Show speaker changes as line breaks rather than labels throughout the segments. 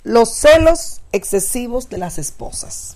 Los celos excesivos de las esposas.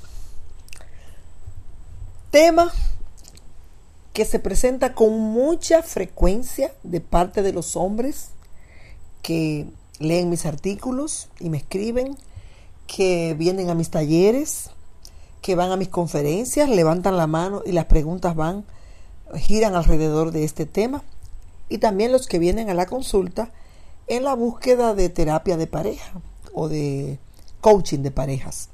Tema que se presenta con mucha frecuencia de parte de los hombres que leen mis artículos y me escriben, que vienen a mis talleres, que van a mis conferencias, levantan la mano y las preguntas giran alrededor de este tema. Y también los que vienen a la consulta en la búsqueda de terapia de pareja o de coaching de parejas.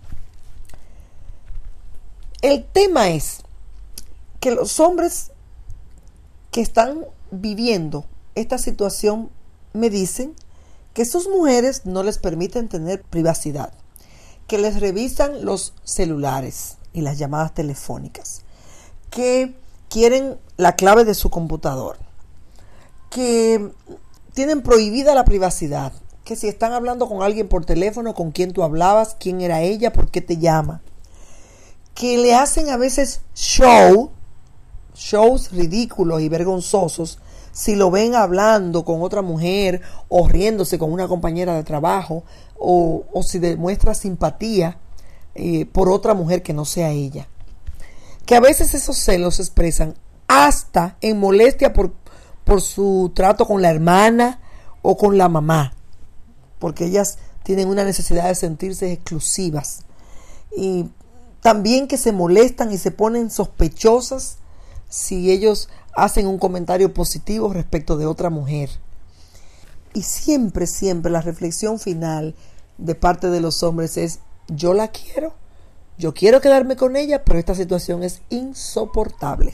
El tema es que los hombres que están viviendo esta situación me dicen que sus mujeres no les permiten tener privacidad, que les revisan los celulares y las llamadas telefónicas, que quieren la clave de su computador, que tienen prohibida la privacidad, que si están hablando con alguien por teléfono, con quién tú hablabas, quién era ella, por qué te llama, que le hacen a veces shows ridículos y vergonzosos si lo ven hablando con otra mujer o riéndose con una compañera de trabajo o si demuestra simpatía por otra mujer que no sea ella. Que a veces esos celos se expresan hasta en molestia por su trato con la hermana o con la mamá, porque ellas tienen una necesidad de sentirse exclusivas, y también que se molestan y se ponen sospechosas si ellos hacen un comentario positivo respecto de otra mujer. Y siempre la reflexión final de parte de los hombres es: yo la quiero, yo quiero quedarme con ella, pero esta situación es insoportable.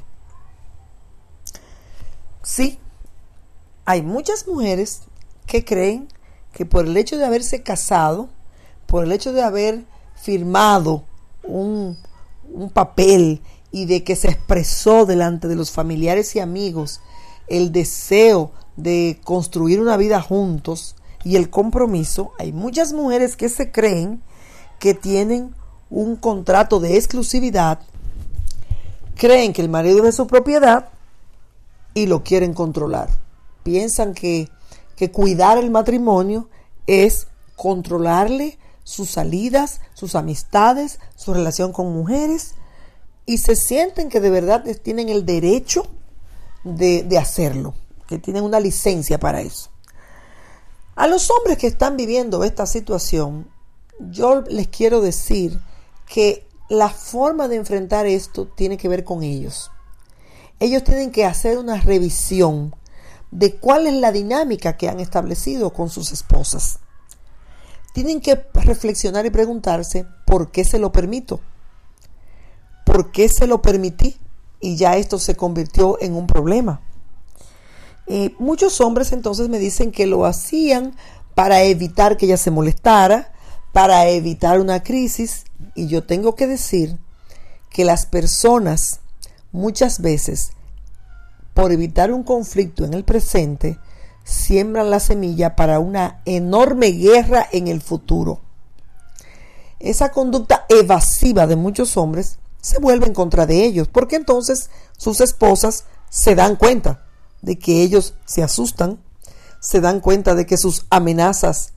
Sí, hay muchas mujeres que creen que por el hecho de haberse casado, por el hecho de haber firmado un papel y de que se expresó delante de los familiares y amigos el deseo de construir una vida juntos y el compromiso, hay muchas mujeres que se creen que tienen un contrato de exclusividad, creen que el marido es de su propiedad y lo quieren controlar. Piensan que cuidar el matrimonio es controlarle sus salidas, sus amistades, su relación con mujeres, y se sienten que de verdad tienen el derecho de hacerlo, que tienen una licencia para eso. A los hombres que están viviendo esta situación, yo les quiero decir que la forma de enfrentar esto tiene que ver con ellos. Ellos tienen que hacer una revisión de cuál es la dinámica que han establecido con sus esposas. Tienen que reflexionar y preguntarse: ¿por qué se lo permito? ¿Por qué se lo permití? Y ya esto se convirtió en un problema. Muchos hombres entonces me dicen que lo hacían para evitar que ella se molestara, para evitar una crisis. Y yo tengo que decir que las personas muchas veces, por evitar un conflicto en el presente, siembran la semilla para una enorme guerra en el futuro. Esa conducta evasiva de muchos hombres se vuelve en contra de ellos, porque entonces sus esposas se dan cuenta de que ellos se asustan, se dan cuenta de que sus amenazas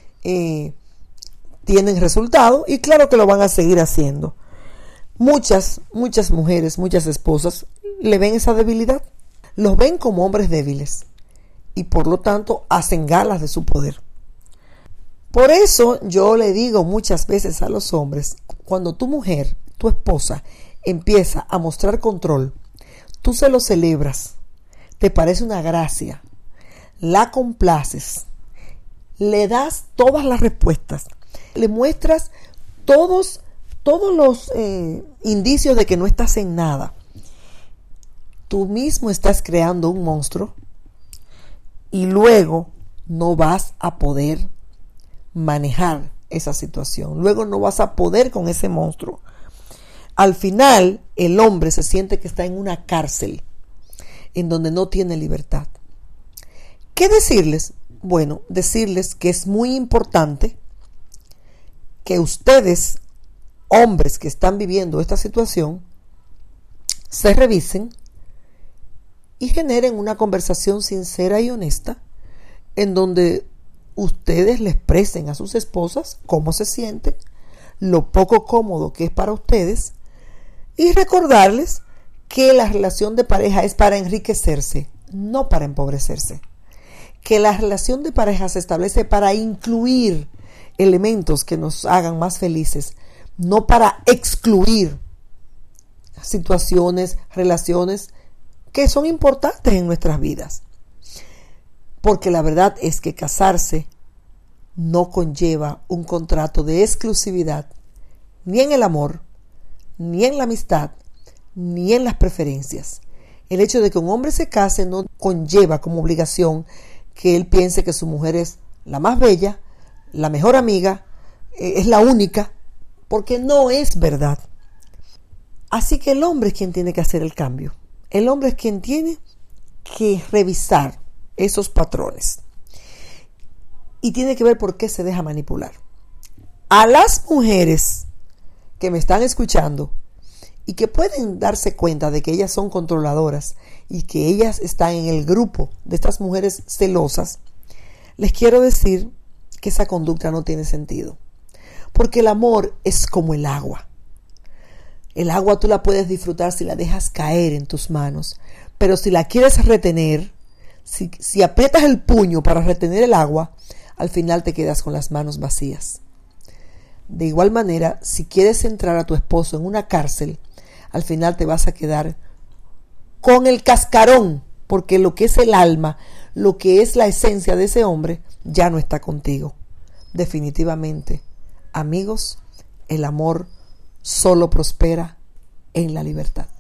tienen resultado, y claro que lo van a seguir haciendo. Muchas mujeres, muchas esposas le ven esa debilidad, los ven como hombres débiles y por lo tanto hacen galas de su poder. Por eso yo le digo muchas veces a los hombres: cuando tu mujer, tu esposa, empieza a mostrar control, tú se lo celebras, te parece una gracia, la complaces, le das todas las respuestas, le muestras todos los indicios de que no estás en nada. Tú mismo estás creando un monstruo y luego no vas a poder manejar esa situación. Luego no vas a poder con ese monstruo. Al final, el hombre se siente que está en una cárcel en donde no tiene libertad. ¿Qué decirles? Bueno, decirles que es muy importante que ustedes, hombres que están viviendo esta situación, se revisen y generen una conversación sincera y honesta en donde ustedes le expresen a sus esposas cómo se sienten, lo poco cómodo que es para ustedes, y recordarles que la relación de pareja es para enriquecerse, no para empobrecerse. Que la relación de pareja se establece para incluir elementos que nos hagan más felices, no para excluir situaciones, relaciones que son importantes en nuestras vidas. Porque la verdad es que casarse no conlleva un contrato de exclusividad, ni en el amor, ni en la amistad, ni en las preferencias. El hecho de que un hombre se case no conlleva como obligación que él piense que su mujer es la más bella, la mejor amiga, es la única, porque no es verdad. Así que el hombre es quien tiene que hacer el cambio. El hombre es quien tiene que revisar esos patrones. Y tiene que ver por qué se deja manipular. A las mujeres que me están escuchando y que pueden darse cuenta de que ellas son controladoras y que ellas están en el grupo de estas mujeres celosas, les quiero decir que esa conducta no tiene sentido. Porque el amor es como el agua. El agua tú la puedes disfrutar si la dejas caer en tus manos, pero si la quieres retener, si aprietas el puño para retener el agua, al final te quedas con las manos vacías. De igual manera, si quieres entrar a tu esposo en una cárcel, al final te vas a quedar con el cascarón, porque lo que es el alma, lo que es la esencia de ese hombre, ya no está contigo. Definitivamente, amigos, el amor solo prospera en la libertad.